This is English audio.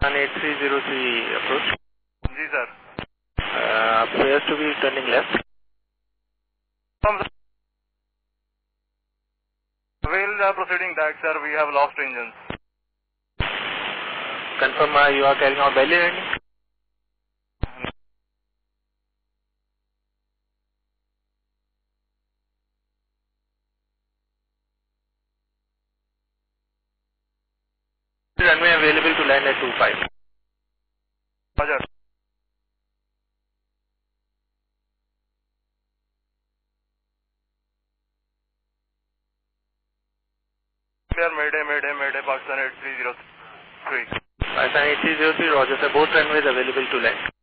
8303 approach. Ji sir. Appears to be turning left. While proceeding that, sir, we have lost engines. Confirm you are carrying out belly landing? Runway available to land at 25. Roger. Sir, Mayday, Pakistan 8303. Pakistan 8303, Roger sir, both runways available to land.